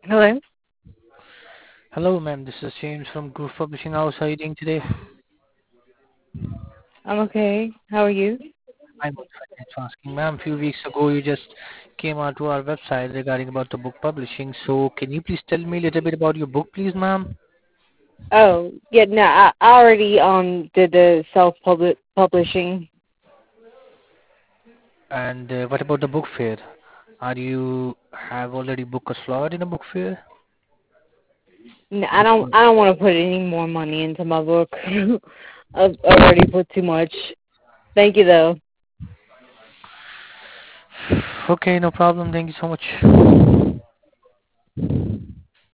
Hello. Hello, ma'am. This is James from Groove Publishing House. How are you doing today? I'm okay. How are you? I'm good. Thanks for asking, ma'am. A few weeks ago, you just came out to our website regarding about the book publishing. So, can you please tell me a little bit about your book, please, ma'am? Oh, yeah, no, I already did the self publishing. And what about the book fair? Are you have already booked a slot in a book fair? I don't want to put any more money into my book. I've already put too much. Thank you though. Okay, no problem. Thank you so much.